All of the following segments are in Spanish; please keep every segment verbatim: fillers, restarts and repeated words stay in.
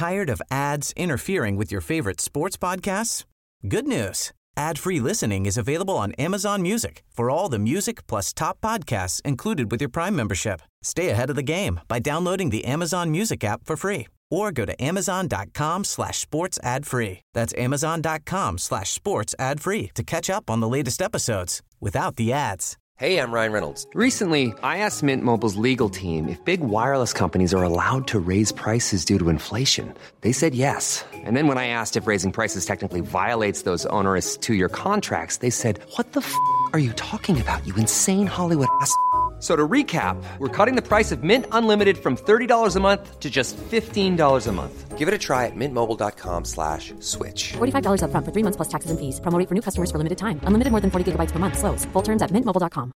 Tired of ads interfering with your favorite sports podcasts? Good news. Ad-free listening is available on Amazon Music for all the music plus top podcasts included with your Prime membership. Stay ahead of the game by downloading the Amazon Music app for free or go to amazon.com slash sports ad free. That's amazon.com slash sports ad free to catch up on the latest episodes without the ads. Hey, I'm Ryan Reynolds. Recently, I asked Mint Mobile's legal team if big wireless companies are allowed to raise prices due to inflation. They said yes. And then when I asked if raising prices technically violates those onerous two-year contracts, they said, what the f*** are you talking about, you insane Hollywood ass f- So to recap, we're cutting the price of Mint Unlimited from thirty dollars a month to just fifteen dollars a month. Give it a try at mintmobile.com slash switch. forty-five dollars up front for three months plus taxes and fees. Promo rate for new customers for limited time. Unlimited more than forty gigabytes per month. Slows full terms at mint mobile dot com.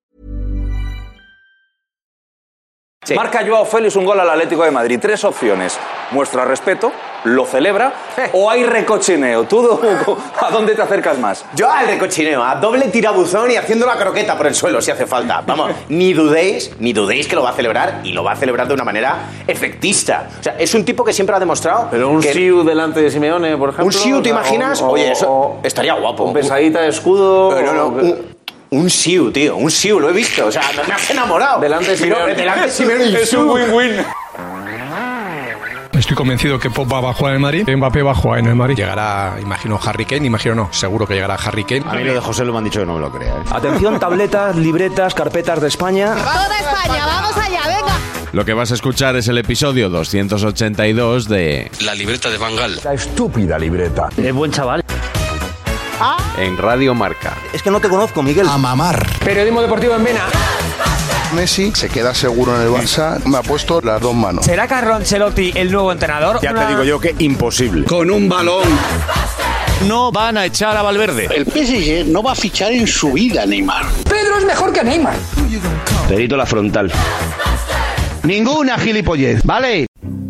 Sí. Marca Joao Félix un gol al Atlético de Madrid. Tres opciones. Muestra respeto, lo celebra o hay recochineo. ¿Tú a dónde te acercas más? Yo al recochineo, a doble tirabuzón y haciendo la croqueta por el suelo si hace falta. Vamos, ni dudéis, ni dudéis que lo va a celebrar y lo va a celebrar de una manera efectista. O sea, es un tipo que siempre ha demostrado. Pero un que... Siu delante de Simeone, por ejemplo. ¿Un Siu te imaginas? O, o, Oye, eso o, estaría guapo. Un pesadita de escudo. Pero no, no, un... Un Siu, tío, un Siu, lo he visto. O sea, me has enamorado. Delante de Simeone. Pero, delante de Simeone es un win-win. Estoy convencido que Pogba va a jugar en el Madrid, Mbappé va a jugar en el Madrid. Llegará, imagino, Harry Kane, imagino no, seguro que llegará Harry Kane. A mí lo de José lo me han dicho que no me lo crea. ¿eh? Atención, tabletas, libretas, carpetas de España. Toda España, vamos allá, venga. Lo que vas a escuchar es el episodio doscientos ochenta y dos de La libreta de Van Gaal. La estúpida libreta. Es buen chaval. ¿Ah? En Radio Marca. Es que no te conozco, Miguel. A mamar. Periodismo deportivo en Vena. Messi se queda seguro en el Barça. Me ha puesto las dos manos. ¿Será Carlo Ancelotti el nuevo entrenador? Ya te digo yo que imposible. Con un balón. No van a echar a Valverde. El P S G no va a fichar en su vida a Neymar. Pedro es mejor que Neymar. Perito la frontal. Ninguna gilipollez, ¿vale?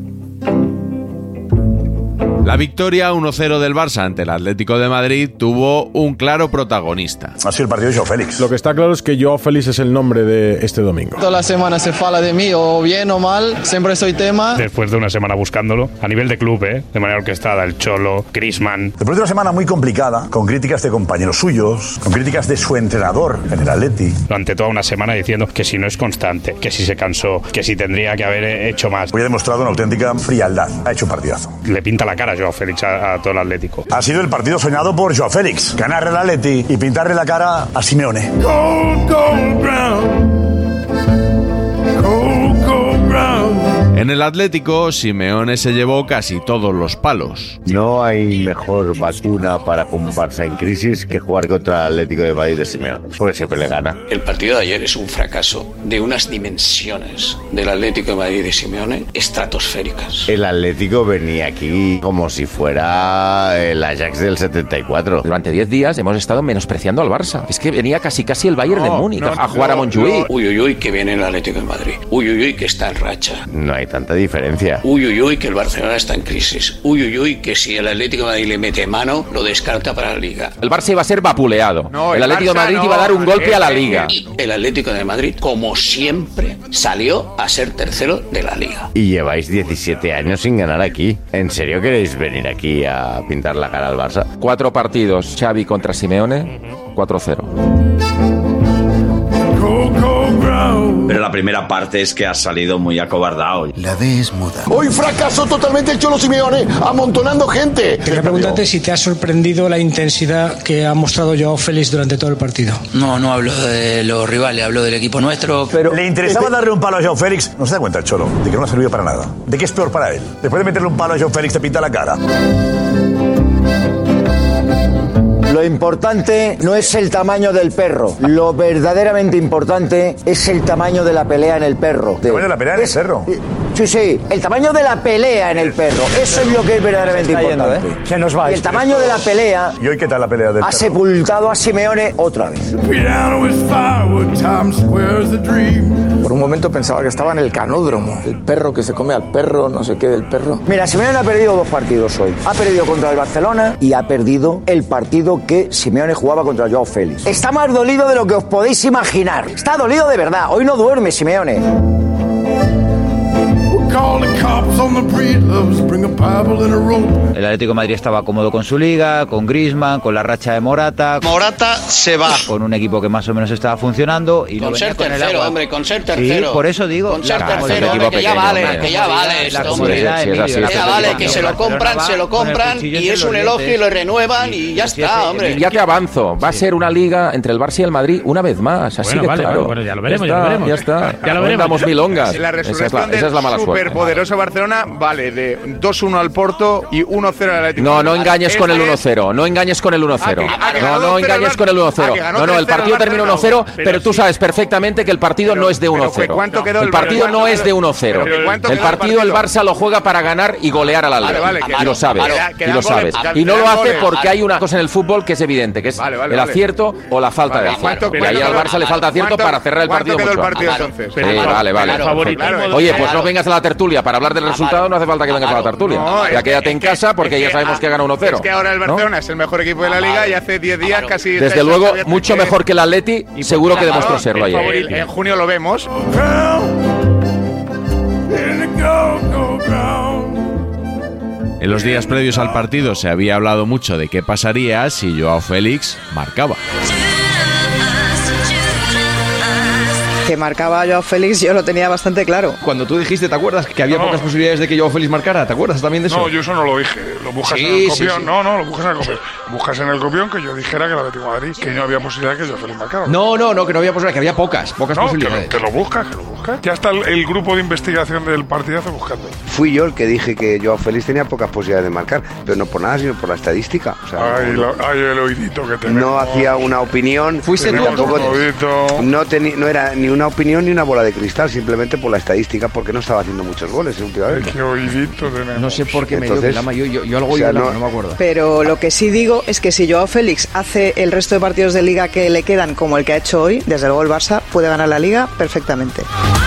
La victoria uno cero del Barça ante el Atlético de Madrid tuvo un claro protagonista. Ha sido el partido de Joao Félix. Lo que está claro es que Joao Félix es el nombre de este domingo. Toda la semana se fala de mí, o bien o mal, siempre soy tema. Después de una semana buscándolo, a nivel de club, ¿eh? de manera orquestada, el Cholo, Griezmann. Después de una semana muy complicada, con críticas de compañeros suyos, con críticas de su entrenador, en el Atleti. Durante toda una semana diciendo que si no es constante, que si se cansó, que si tendría que haber hecho más. Hoy ha demostrado una auténtica frialdad. Ha hecho un partidazo. Le pinta la cara Joao Félix a, a todo el Atlético. Ha sido el partido soñado por Joao Félix. Ganarle al Atleti y pintarle la cara a Simeone. Gold, gold ground. Gold, gold ground. En el Atlético, Simeone se llevó casi todos los palos. No hay mejor vacuna para un Barça en crisis que jugar contra el Atlético de Madrid de Simeone, porque siempre le gana. El partido de ayer es un fracaso de unas dimensiones del Atlético de Madrid de Simeone estratosféricas. El Atlético venía aquí como si fuera el Ajax del setenta y cuatro. Durante diez días hemos estado menospreciando al Barça. Es que venía casi casi el Bayern no, de Múnich no, a jugar no, a Montjuïc. No. Uy, uy, uy, que viene el Atlético de Madrid. Uy, uy, uy, que está en racha. No hay tanta diferencia. Uy, uy, uy, que el Barcelona está en crisis. Uy, uy, uy, que si el Atlético de Madrid le mete mano, lo descarta para la Liga. El Barça iba a ser vapuleado. No, el, el Atlético de Madrid no, iba a dar un golpe a la Liga. Y el Atlético de Madrid, como siempre, salió a ser tercero de la Liga. Y lleváis diecisiete años sin ganar aquí. ¿En serio queréis venir aquí a pintar la cara al Barça? Cuatro partidos, Xavi contra Simeone, cuatro cero. Pero la primera parte es que ha salido muy acobardado. La D es muda. Hoy fracasó totalmente el Cholo Simeone, amontonando gente. Quería preguntarte si te ha sorprendido la intensidad que ha mostrado Joao Félix durante todo el partido. No, no hablo de los rivales, hablo del equipo nuestro. Pero ¿le interesaba darle un palo a Joao Félix? No se da cuenta el Cholo de que no ha servido para nada. ¿De qué es peor para él? Después de meterle un palo a Joao Félix te pinta la cara. Lo importante no es el tamaño del perro. Lo verdaderamente importante es el tamaño de la pelea en el perro. ¿El tamaño de la pelea en el perro? Sí, sí. El tamaño de la pelea en el perro. Eso es lo que es verdaderamente se importante. Yendo, ¿eh? Se nos va. Y el tamaño de la pelea... ¿Y hoy qué tal la pelea del ha perro? Sepultado a Simeone otra vez. Por un momento pensaba que estaba en el canódromo. El perro que se come al perro, no sé qué del perro. Mira, Simeone ha perdido dos partidos hoy. Ha perdido contra el Barcelona y ha perdido el partido que Simeone jugaba contra Joao Félix. Está más dolido de lo que os podéis imaginar. Está dolido de verdad. Hoy no duerme Simeone. El Atlético de Madrid estaba cómodo con su liga, con Griezmann, con la racha de Morata. Morata se va. Con un equipo que más o menos estaba funcionando. Y con no ser con tercero, el agua. hombre, con ser tercero. Sí, por eso digo. Con ser claro, tercero, hombre, que ya vale, que ya vale esto, hombre. Que ya vale, que se lo compran, se lo compran y es un elogio y lo renuevan y ya está, hombre. Ya te avanzo, va a ser una liga entre el Barça y el Madrid una vez más, así bueno, de vale, claro. Vale, bueno, ya lo veremos, ya, ya está, lo veremos. ya está. Ya lo veremos. Damos milongas. La resurrección esa es la, esa es la mala del suerte. superpoderoso Barcelona vale de dos uno al Porto y uno cero al Atlético. No, no engañes con el uno cero, no engañes con el uno cero. No, no engañes con el uno cero. No, no, el partido termina uno cero, pero tú sabes perfectamente que el partido no es de uno cero. El partido no es de uno cero. El partido el Barça lo juega para ganar y golear al Atlético. Y lo sabes, y lo sabes. Y no lo hace porque hay una cosa en el fútbol que es evidente, que es el acierto o la falta de acierto. Y ahí al Barça le falta acierto para cerrar el partido mucho antes. Sí, vale, vale. Oye, pues no vengas a la tertulia para hablar del resultado, no hace falta que vengas a la tertulia. Ya quédate en casa porque ya sabemos que gana uno cero. Es que ahora el Barcelona es el mejor equipo de la liga y hace diez días casi... Desde luego, mucho mejor que el Atleti, seguro que demostró serlo ayer. En junio lo vemos. En los días previos al partido se había hablado mucho de qué pasaría si Joao Félix marcaba. Que marcaba a Joao Félix, yo lo tenía bastante claro. Cuando tú dijiste, ¿te acuerdas? Que había no. pocas posibilidades de que Joao Félix marcara. ¿Te acuerdas también de eso? No, yo eso no lo dije. Lo buscas sí, en el copión. Sí, sí. No, no, lo buscas en el copión. Buscas en el copión que yo dijera que el Atlético de Madrid, que no había posibilidad de que Joao Félix marcara. No, no, no, que no había posibilidad, que había pocas, pocas no, posibilidades. Que lo, que lo buscas, que lo buscas. Ya está el, el grupo de investigación del partidazo buscando. Fui yo el que dije que Joao Félix tenía pocas posibilidades de marcar, pero no por nada, sino por la estadística. O sea, ay, no, lo, ay, el oídito que tenemos. No hacía una opinión. Fuiste tú, tampoco, no, teni, no era ni una opinión ni una bola de cristal, simplemente por la estadística, porque no estaba haciendo muchos goles últimamente. Qué oídito tenemos. No sé por qué me Entonces, dio Lama, yo, yo, yo algo o sea, no, no me acuerdo. Pero lo que sí digo es que si Joao Félix hace el resto de partidos de Liga que le quedan como el que ha hecho hoy, desde luego el Barça puede ganar la Liga perfectamente.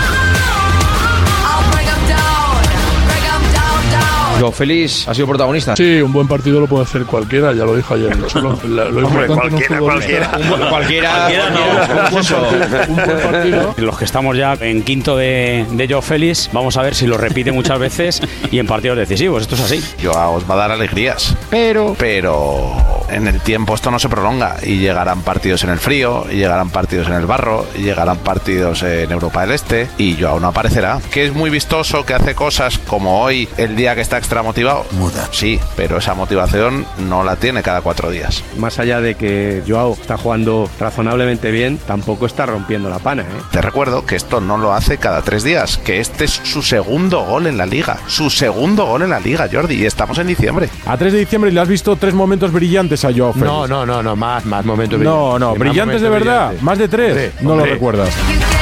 Joao Félix ha sido protagonista. Sí, un buen partido lo puede hacer cualquiera, ya lo dijo ayer. Solo, lo, lo Hombre, cualquiera, cualquiera. Un, cualquiera. Cualquiera no. Un, buen un buen partido. Los que estamos ya en quinto de, de Joao Félix, vamos a ver si lo repite muchas veces y en partidos decisivos. Esto es así. Joao os va a dar alegrías, pero, pero en el tiempo esto no se prolonga y llegarán partidos en el frío, y llegarán partidos en el barro, y llegarán partidos en Europa del Este y Joao no aparecerá. Que es muy vistoso, que hace cosas como hoy, el día que está extra motivado. Muda. Sí, pero esa motivación no la tiene cada cuatro días. Más allá de que Joao está jugando razonablemente bien, tampoco está rompiendo la pana, ¿eh? Te recuerdo que esto no lo hace cada tres días, que este es su segundo gol en la Liga. Su segundo gol en la Liga, Jordi, y estamos en diciembre. A tres de diciembre le has visto tres momentos brillantes a Joao Félix. No, no, no, no, más, más momentos brillantes. No, no, brillantes de verdad. Brillantes. ¿Más de tres? Sí, no hombre. Lo recuerdas.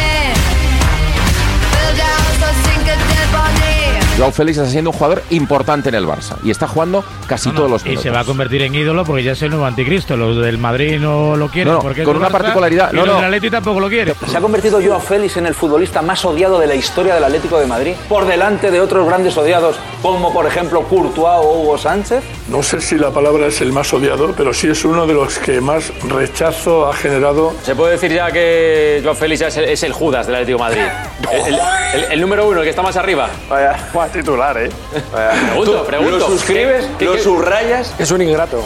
Joao Félix está siendo un jugador importante en el Barça y está jugando casi no, no, todos los minutos. Y se va a convertir en ídolo porque ya es el nuevo anticristo. Los del Madrid no lo quieren. No, porque con una Barça, particularidad. Y no, los no. del Atleti tampoco lo quieren. Se ha convertido Joao Félix en el futbolista más odiado de la historia del Atlético de Madrid, por delante de otros grandes odiados como por ejemplo Courtois o Hugo Sánchez. No sé si la palabra es el más odiado, pero sí es uno de los que más rechazo ha generado. Se puede decir ya que Joao Félix es el, es el Judas del Atlético de Madrid. el, el, el, el número uno, el que está más arriba. Vaya, más titular, ¿eh? Pregunto, pregunto. ¿Lo suscribes? ¿Qué, ¿Lo qué? subrayas? Es un ingrato.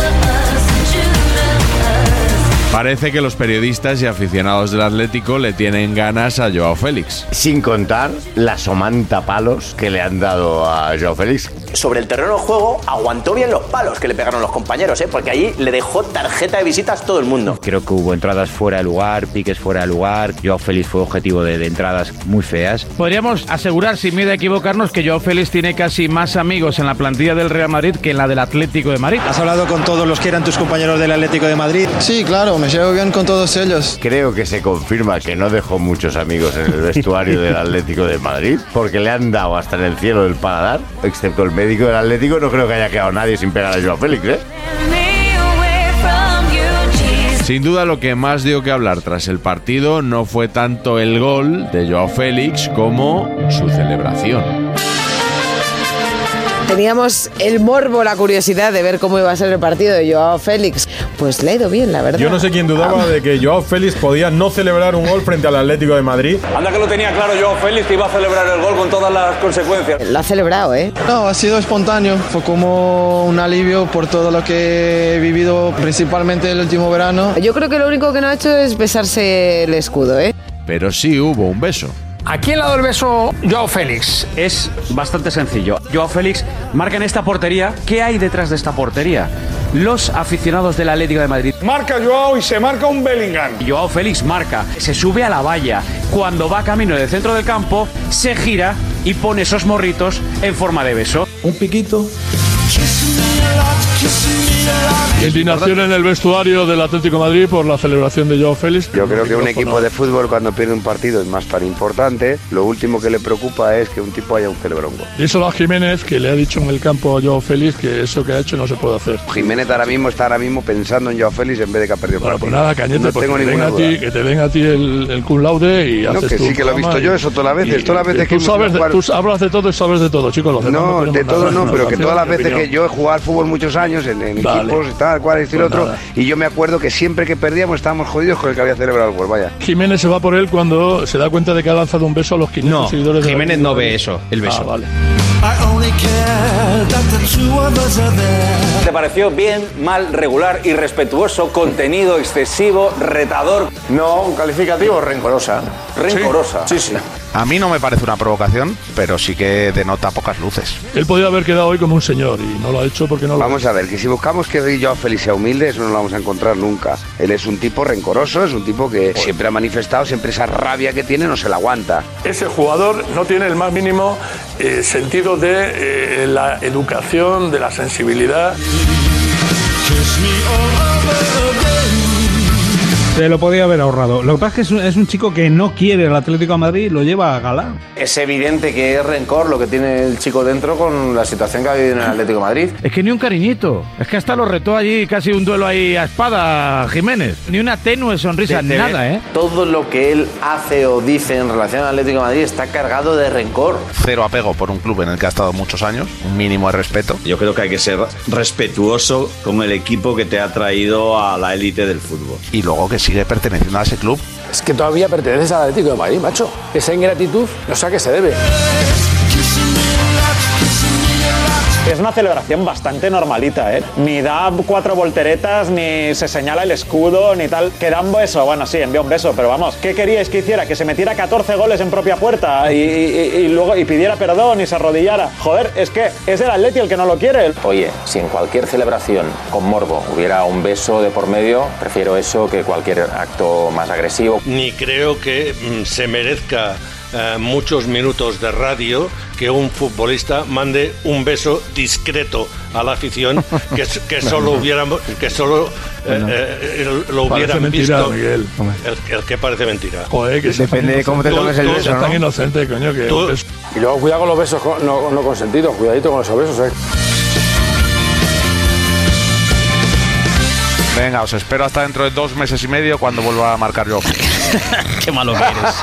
Parece que los periodistas y aficionados del Atlético le tienen ganas a Joao Félix. Sin contar la somanta palos que le han dado a Joao Félix. Sobre el terreno de juego aguantó bien los palos que le pegaron los compañeros, ¿eh? Porque allí le dejó tarjeta de visitas todo el mundo. Creo que hubo entradas fuera de lugar, piques fuera de lugar. Joao Félix fue objetivo de, de entradas muy feas. Podríamos asegurar, sin miedo a equivocarnos, que Joao Félix tiene casi más amigos en la plantilla del Real Madrid que en la del Atlético de Madrid. ¿Has hablado con todos los que eran tus compañeros del Atlético de Madrid? Sí, claro, me llevo bien con todos ellos. Creo que se confirma que no dejó muchos amigos en el vestuario del Atlético de Madrid, porque le han dado hasta en el cielo del paladar, excepto el médico del Atlético. No creo que haya quedado nadie sin pegar a Joao Félix, ¿eh? Sin duda lo que más dio que hablar tras el partido no fue tanto el gol de Joao Félix como su celebración. teníamos el morbo, la curiosidad de ver cómo iba a ser el partido de Joao Félix. Pues le ha ido bien, la verdad. Yo no sé quién dudaba de que Joao Félix podía no celebrar un gol frente al Atlético de Madrid. Anda que lo tenía claro Joao Félix, que iba a celebrar el gol con todas las consecuencias. Lo ha celebrado, ¿eh? No, ha sido espontáneo. Fue como un alivio por todo lo que he vivido, principalmente el último verano. Yo creo que lo único que no ha hecho es besarse el escudo, ¿eh? Pero sí hubo un beso. ¿A quién le ha dado el beso Joao Félix? Es bastante sencillo. Joao Félix marca en esta portería. ¿Qué hay detrás de esta portería? Los aficionados del Atlético de Madrid. Marca Joao y se marca un Bellingham. Joao Félix marca, se sube a la valla. Cuando va camino del centro del campo, se gira y pone esos morritos en forma de beso. Un piquito. Indignación en el vestuario del Atlético de Madrid por la celebración de Joao Félix. Yo creo que un equipo de fútbol cuando pierde un partido es más tan importante, lo último que le preocupa es que un tipo haya un celebrón gol. Díselo a Jiménez, que le ha dicho en el campo a Joao Félix que eso que ha hecho no se puede hacer. Jiménez ahora mismo está ahora mismo pensando en Joao Félix en vez de que ha perdido el bueno, partido. Pues nada, Cañete, no pues tengo que, ninguna den a ti, que te den a ti el, el cum laude y no, haces que tu sí que lo he visto yo, eso todas las veces, todas las veces que tú sabes, de, tú hablas de todo y sabes de todo, chicos. No, de todo no, pero que todas las veces que yo he jugado al fútbol muchos años en, en equipos y tal, cual, y el otro, y yo me acuerdo que siempre que perdíamos estábamos jodidos con el que había celebrado el gol, vaya. Jiménez se va por él cuando se da cuenta de que ha lanzado un beso a los quinientos no, seguidores. Jiménez no ve eso, el beso. Ah, vale. ¿Te pareció bien, mal, regular, irrespetuoso, contenido, excesivo, retador? No, un calificativo, rencorosa. Rencorosa. Sí, sí. sí. A mí no me parece una provocación, pero sí que denota pocas luces. Él podía haber quedado hoy como un señor y no lo ha hecho porque no lo Vamos a ver, que si buscamos que Joao Félix sea humilde, eso no lo vamos a encontrar nunca. Él es un tipo rencoroso, es un tipo que pues, siempre ha manifestado, siempre esa rabia que tiene no se la aguanta. Ese jugador no tiene el más mínimo eh, sentido de eh, la educación, de la sensibilidad. Se lo podía haber ahorrado. Lo que pasa es que es un, es un chico que no quiere el Atlético de Madrid y lo lleva a gala. Es evidente que es rencor lo que tiene el chico dentro con la situación que ha vivido en el Atlético de Madrid. Es que ni un cariñito. Es que hasta lo retó allí casi un duelo ahí a espada Jiménez. Ni una tenue sonrisa, de, nada, ¿eh? Todo lo que él hace o dice en relación al Atlético de Madrid está cargado de rencor. Cero apego por un club en el que ha estado muchos años. Un mínimo de respeto. Yo creo que hay que ser respetuoso con el equipo que te ha traído a la élite del fútbol. Y luego que sigue perteneciendo a ese club. Es que todavía perteneces al Atlético de Madrid, macho. Esa ingratitud no sé a qué se debe. Es una celebración bastante normalita, ¿eh? Ni da cuatro volteretas, ni se señala el escudo, ni tal. Que da un beso, bueno, sí, envía un beso, pero vamos, ¿qué queríais que hiciera? Que se metiera catorce goles en propia puerta y, y, y luego y pidiera perdón y se arrodillara. Joder, es que es el Atleti el que no lo quiere. Oye, si en cualquier celebración con morbo hubiera un beso de por medio, prefiero eso que cualquier acto más agresivo. Ni creo que mm, se merezca Uh, muchos minutos de radio que un futbolista mande un beso discreto a la afición que, que solo hubieran que solo eh, eh, lo hubieran mentira, visto Miguel. El, el que parece mentira. Joder, que depende de cómo te tomes el beso, ¿no? Tan inocente, coño, que tú, y luego cuidado con los besos no, no consentidos, cuidadito con esos besos, eh. Venga, os espero hasta dentro de dos meses y medio cuando vuelva a marcar yo. Qué malo que eres.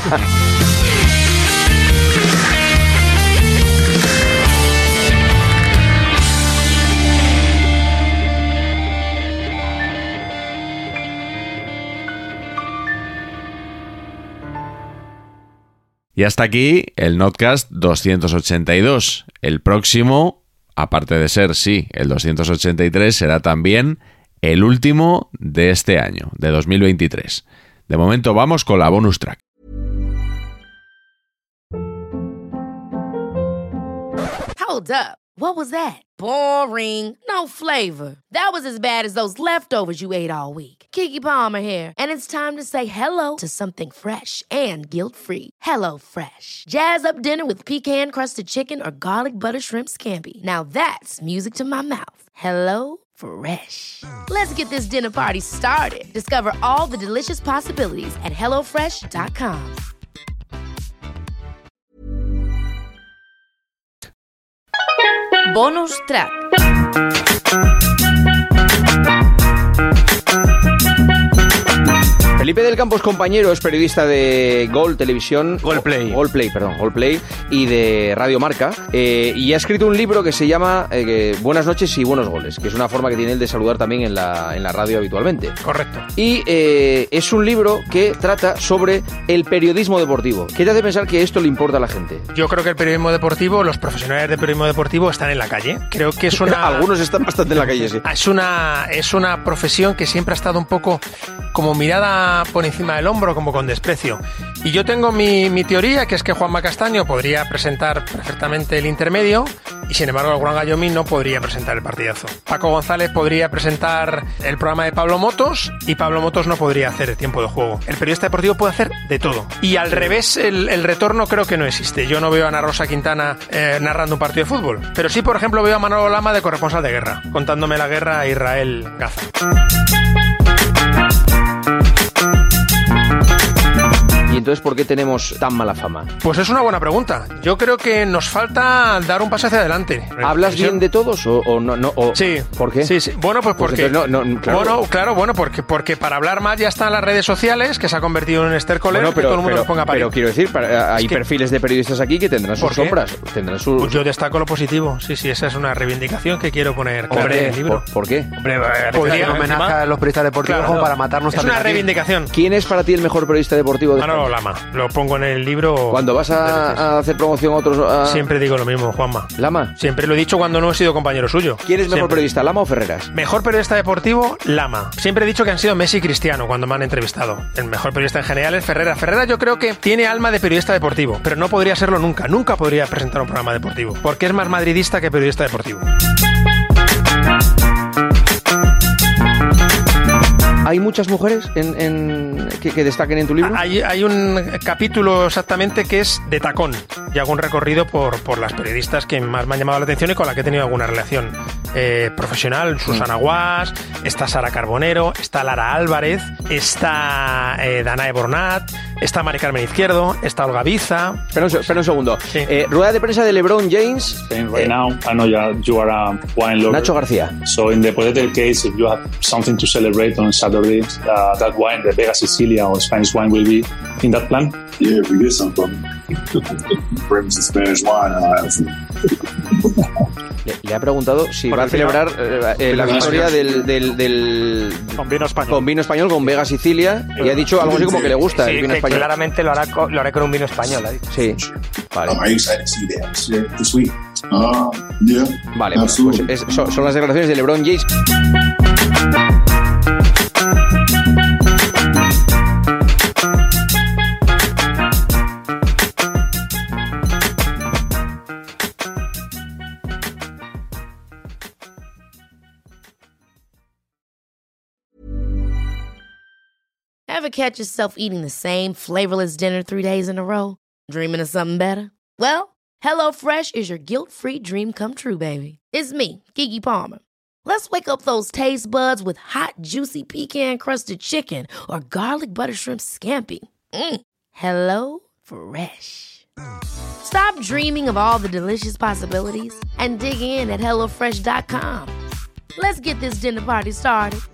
Y hasta aquí el Notcast doscientos ochenta y dos. El próximo, aparte de ser, sí, el doscientos ochenta y tres, será también el último de este año, de dos mil veintitrés. De momento vamos con la bonus track. Hold up. What was that? Boring. No flavor. That was as bad as those leftovers you ate all week. Keke Palmer here, and it's time to say hello to something fresh and guilt-free. Hello Fresh. Jazz up dinner with pecan-crusted chicken or garlic butter shrimp scampi. Now that's music to my mouth. Hello Fresh. Let's get this dinner party started. Discover all the delicious possibilities at hello fresh dot com. Bonus track. Felipe del Campo es compañero, es periodista de Gol Televisión. Golplay. Golplay, perdón, Golplay. Y de Radio Marca. Eh, y ha escrito un libro que se llama eh, Buenas noches y buenos goles, que es una forma que tiene él de saludar también en la, en la radio habitualmente. Correcto. Y eh, es un libro que trata sobre el periodismo deportivo. ¿Qué te hace pensar que esto le importa a la gente? Yo creo que el periodismo deportivo, los profesionales de periodismo deportivo están en la calle. Creo que es una... Algunos están bastante en la calle, sí. Es una, es una profesión que siempre ha estado un poco como mirada por encima del hombro, como con desprecio. Y yo tengo mi, mi teoría, que es que Juanma Castaño podría presentar perfectamente el intermedio y sin embargo el Gran Gallomí no podría presentar el partidazo. Paco González podría presentar el programa de Pablo Motos y Pablo Motos no podría hacer el tiempo de juego. El periodista deportivo puede hacer de todo. Y al revés, el, el retorno creo que no existe. Yo no veo a Ana Rosa Quintana eh, narrando un partido de fútbol. Pero sí, por ejemplo, veo a Manolo Lama de corresponsal de guerra, contándome la guerra a Israel Gaza. ¿Y entonces por qué tenemos tan mala fama? Pues es una buena pregunta. Yo creo que nos falta dar un paso hacia adelante. ¿Hablas bien de todos o, o no? no o, sí. ¿Por qué? Sí, sí. Bueno, pues porque... Pues no, no, claro. Bueno, claro, bueno, porque, porque para hablar más ya están las redes sociales, que se ha convertido en un estercolero, bueno, pero, que todo el mundo pero, nos ponga a parir. Pero quiero decir, para, hay es que, perfiles de periodistas aquí que tendrán sus sombras. Tendrán sus... Pues yo destaco lo positivo. Sí, sí, esa es una reivindicación que quiero poner claro en el libro. ¿Por, ¿por qué? Hombre, podría un homenaje a los periodistas deportivos claro, como para matarnos es también. Es una reivindicación. ¿Quién es para ti el mejor periodista deportivo de España? Manolo Lama. Lo pongo en el libro. Cuando vas a, a hacer promoción a otros... A... Siempre digo lo mismo, Juanma. ¿Lama? Siempre lo he dicho cuando no he sido compañero suyo. ¿Quién es mejor Siempre. periodista, Lama o Ferreras? Mejor periodista deportivo, Lama. Siempre he dicho que han sido Messi y Cristiano cuando me han entrevistado. El mejor periodista en general es Ferreras. Ferreras yo creo que tiene alma de periodista deportivo, pero no podría serlo nunca. Nunca podría presentar un programa deportivo, porque es más madridista que periodista deportivo. ¿Hay muchas mujeres en, en, que, que destaquen en tu libro? Hay, hay un capítulo exactamente que es de tacón y hago un recorrido por, por las periodistas que más me han llamado la atención y con las que he tenido alguna relación eh, profesional. Susana Guas, está Sara Carbonero, está Lara Álvarez, está eh, Danae Bornat, está Mari Carmen Izquierdo, está Olga Biza. Espera un, espera un segundo. Sí. Eh, rueda de prensa de LeBron James. Right eh, now, I know you are a wine lover. Nacho García. So in the hypothetical case, if you have something to celebrate on Saturday, Uh, that wine, the Vega Sicilia or Spanish wine, will be in that plan? Yeah, if we get some from bring some Spanish wine. Le, le ha preguntado si Por va a celebrar eh, eh, la victoria del, del, del con vino español con vino español con Vega Sicilia y ha dicho algo así como que le gusta sí, el vino que español. Claramente lo hará con, lo hará con un vino español. ¿eh? Sí. Vale. I'm excited to see that shit this week. Uh, yeah. Vale, bueno, pues es, son, son las declaraciones de LeBron James. Ever catch yourself eating the same flavorless dinner three days in a row? Dreaming of something better? Well, HelloFresh is your guilt-free dream come true, baby. It's me, Keke Palmer. Let's wake up those taste buds with hot, juicy pecan-crusted chicken or garlic butter shrimp scampi. Mm. Hello Fresh. Stop dreaming of all the delicious possibilities and dig in at hello fresh dot com. Let's get this dinner party started.